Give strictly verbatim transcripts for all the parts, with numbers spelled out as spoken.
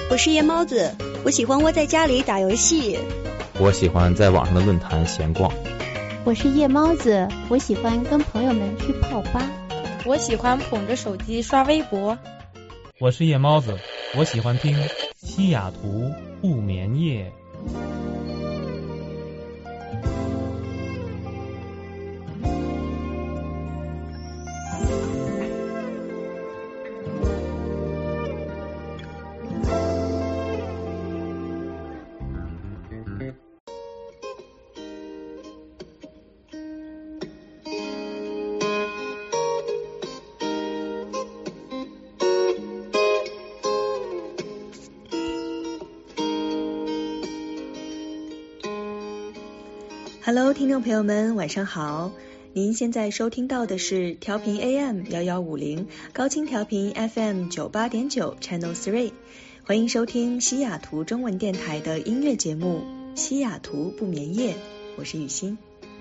我是夜猫子，我喜欢窝在家里打游戏。 我喜欢在网上的论坛闲逛。 我是夜猫子，我喜欢跟朋友们去泡吧。 我喜欢捧着手机刷微博。 我是夜猫子，我喜欢听西雅图不眠夜。 Hello， 听众朋友们，晚上好！您现在收听到的是调频 A M 一一五零，高清调频 F M 九十八点九 Channel 三，欢迎收听西雅图中文电台的音乐节目《西雅图不眠夜》，我是雨欣。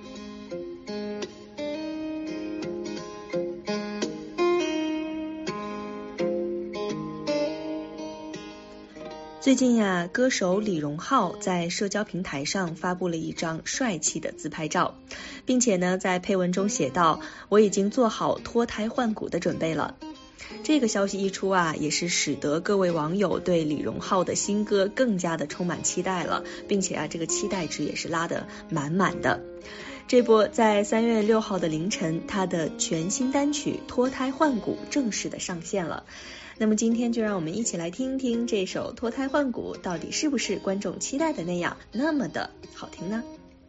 最近呀，歌手李荣浩在社交平台上发布了一张帅气的自拍照，并且呢，在配文中写道：“我已经做好脱胎换骨的准备了。”这个消息一出啊，也是使得各位网友对李荣浩的新歌更加的充满期待了，并且啊，这个期待值也是拉得满满的。这波在三月六号的凌晨，他的全新单曲《脱胎换骨》正式的上线了。那么今天就让我们一起来听听这首脱胎换骨到底是不是观众期待的那样那么的好听呢？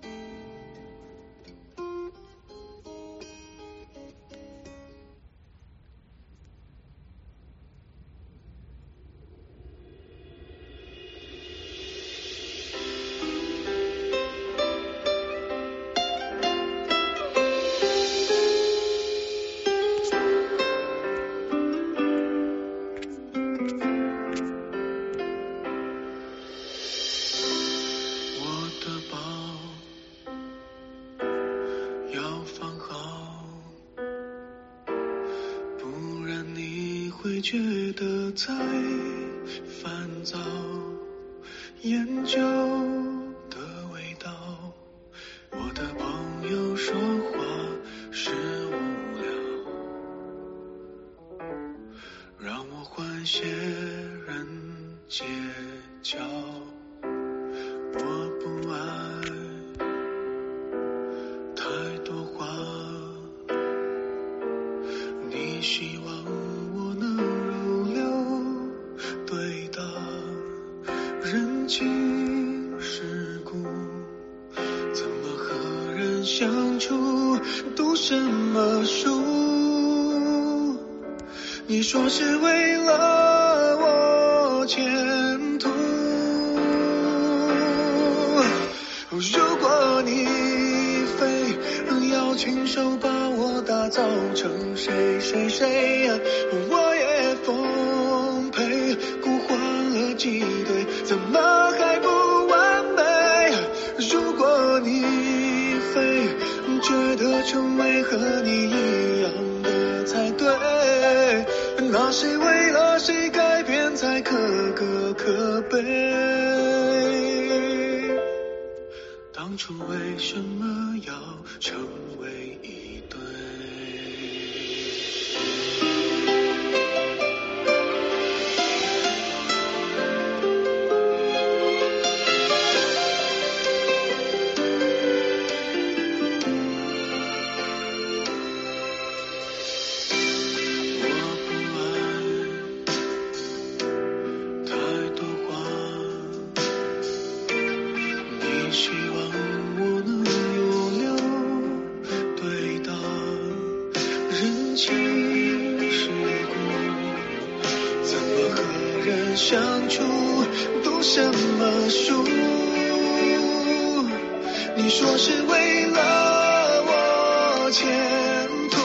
觉得太烦躁，研究的味道。我的朋友说话是无聊，让我换些人街角。我不爱太多话，你希望人情世故，怎么和人相处，读什么书？你说是为了我前途，如果你非要亲手把我打造成谁谁谁，我也奉陪，孤欢了几对，怎么还不完美？如果你非觉得成为和你一样的才对，那谁为了谁改变才可歌可悲？当初为什么要成为一对？相处读什么书？你说是为了我前途，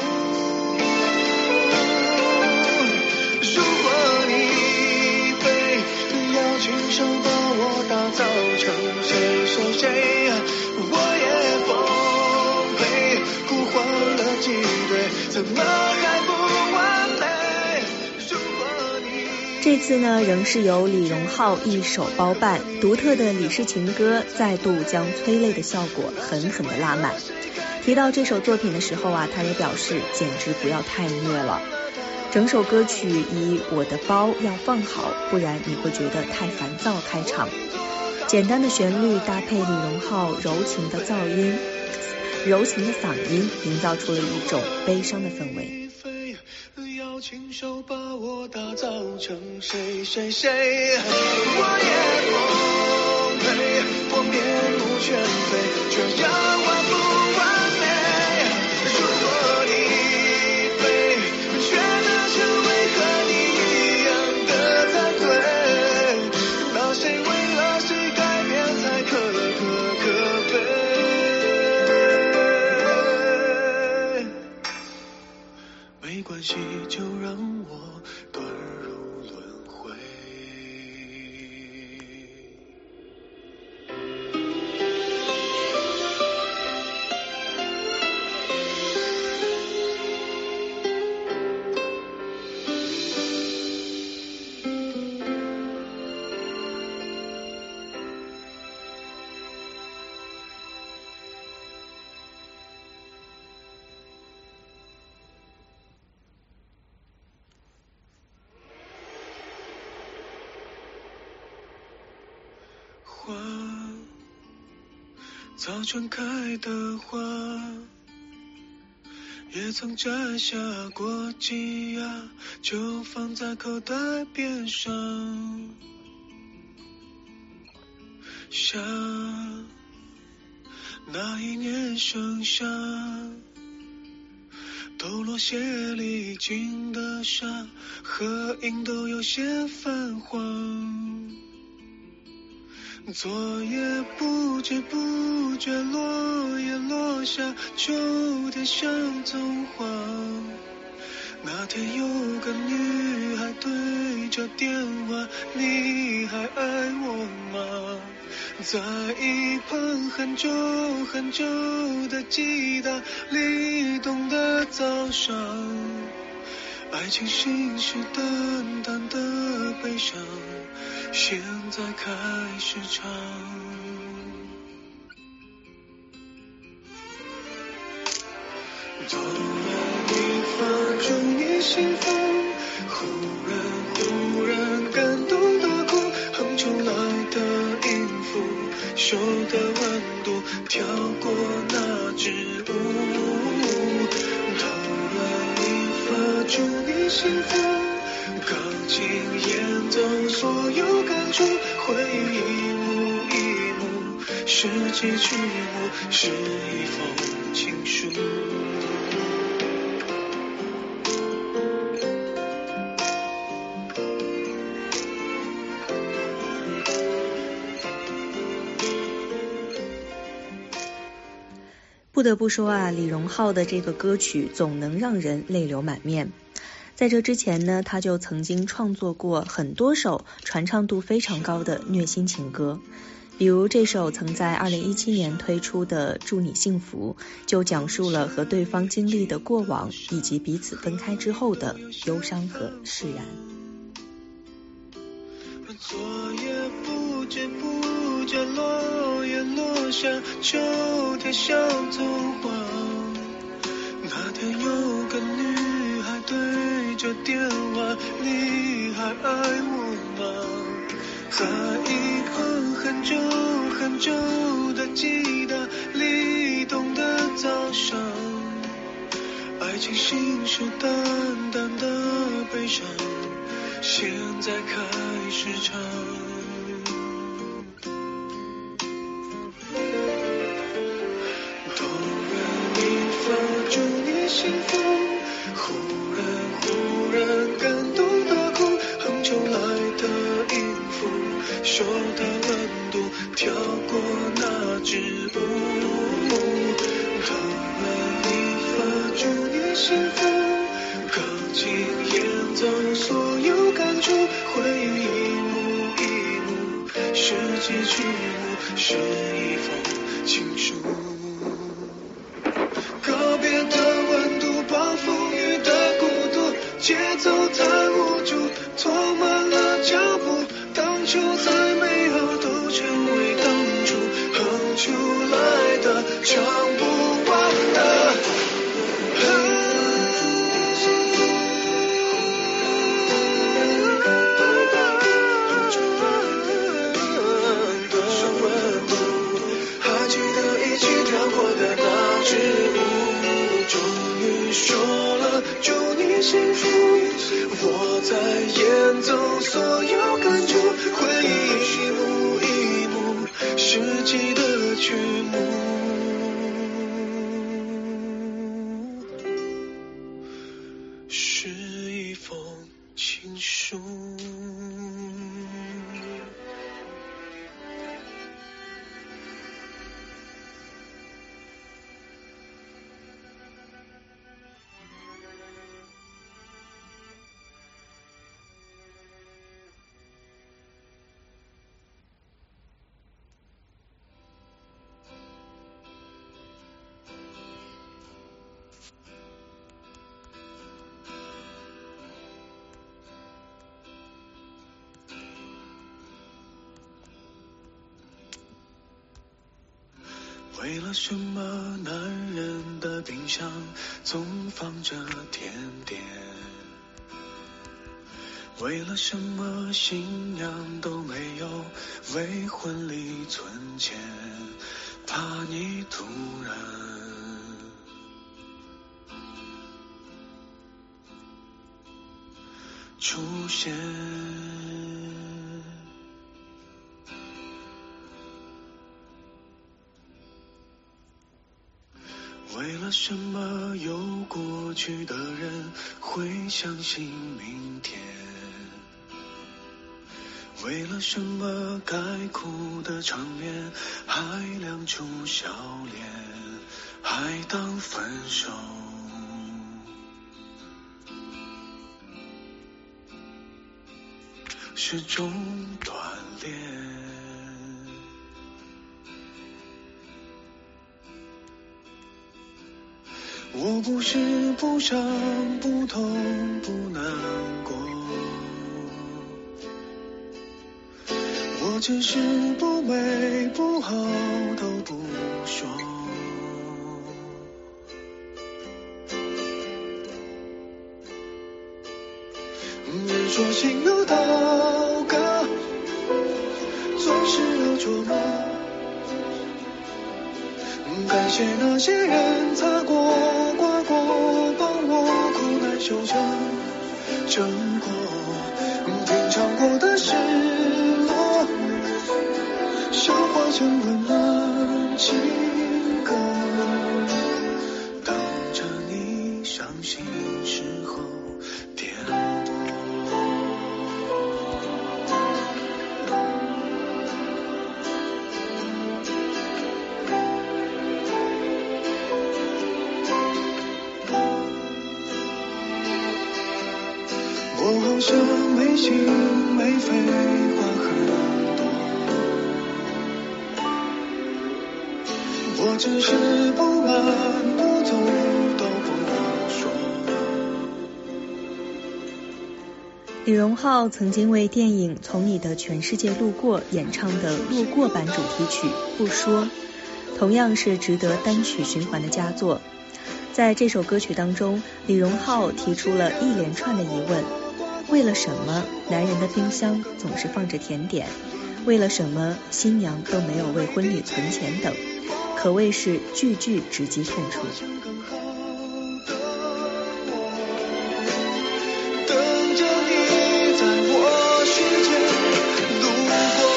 如果你非要亲手把我打造成谁谁谁，我也奉陪，孤欢了几对，怎么还不完美？如果你这次呢，仍是由李荣浩一手包办，独特的李氏情歌再度将催泪的效果狠狠地拉满。提到这首作品的时候啊，他也表示简直不要太虐了。整首歌曲以我的包要放好，不然你会觉得太烦躁开场。简单的旋律搭配李荣浩柔情的噪音，柔情的嗓音，营造出了一种悲伤的氛围。 要亲手把我打造成谁谁谁，我也奉陪，我面目全非，却要完不完美。如果你非觉得这为和你一样的才对，那谁为了谁改变才可可可悲？没关系，就让我遁入轮回。花，早春开的花，也曾摘下过几芽，就放在口袋边上。夏，那一年盛夏，抖落鞋里进的沙，合影都有些泛黄。昨夜不知不觉，落叶落下，秋天像棕黄。那天有个女孩对着电话，你还爱我吗？在一旁很久很久的吉他里动的早上，爱情信誓旦旦的悲伤，现在开始唱。突然一发祝你幸福，忽然忽然感动的哭，哼出来的音符，手的温度跳过那支舞。突然一发祝你幸福，钢琴演奏所有感触，回忆一幕一幕，世纪曲目是一封情书。 不得不说啊，李荣浩的这个歌曲总能让人泪流满面。在这之前呢，他就曾经创作过很多首传唱度非常高的虐心情歌，比如这首曾在二零一七年推出的《祝你幸福》，就讲述了和对方经历的过往以及彼此分开之后的忧伤和释然。 昨夜不知不觉，落叶落下，秋天像棕黄。那天有个女孩对着电话，你还爱我吗？在一旁很久很久的吉他里动的早上，爱情信誓旦旦的悲伤，现在开始唱。突然一发祝你幸福，忽然忽然感动的哭，哼出来的音符，手的温度跳过那支舞。突然一发祝你幸福，钢琴演奏所有感触，回忆一幕一幕，世纪曲目是一封情书。告别的温度，暴风雨的孤独，节奏太无助，拖慢了就再美好都成为当初哼出来的唱不完的还记得一起跳过的那支舞，终于说了祝你幸福，我在演奏所有感触，回忆一幕一幕世纪的曲目，是一封情书。为了什么男人的冰箱总放着甜点？为了什么新娘都没有为婚礼存钱？怕你突然出现。为了什么有过去的人会相信明天？为了什么该哭的场面还亮出笑脸，还当分手？是种锻炼。我不是不伤不痛不难过，我只是不美不好都不说。人说心有刀割，总是要琢磨。感谢那些人擦过刮过，帮我苦难修成成果，品尝过的失落消化成温暖情歌，等着你伤心时候点播。我好像没心没肺话很多，我只是不慢不走都不说。 李荣浩曾经为电影《从你的全世界路过》演唱的路过版主题曲《不说》，同样是值得单曲循环的佳作。在这首歌曲当中，李荣浩提出了一连串的疑问：为了什么男人的冰箱总是放着甜点？为了什么新娘都没有为婚礼存钱等，可谓是句句直击痛处。 等着你在我世界路过。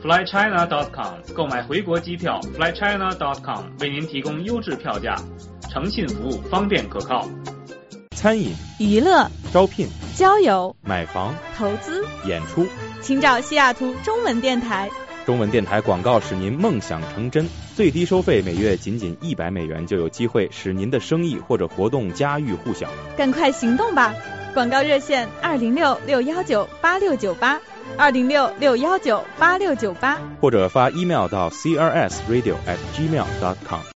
fly china dot com 购买回国机票 fly china dot com 为您提供优质票价，诚信服务，方便可靠。 餐饮、 娱乐、 招聘、 交友、 买房、 投资、 演出， 请找西雅图中文电台。 中文电台广告使您梦想成真，最低收费每月仅仅一百美元，就有机会使您的生意或者活动家喻户晓。 赶快行动吧！广告热线二零六六幺九八六九八，二零六六幺九八六九八， 或者发 email 到 c r s radio at gmail dot com。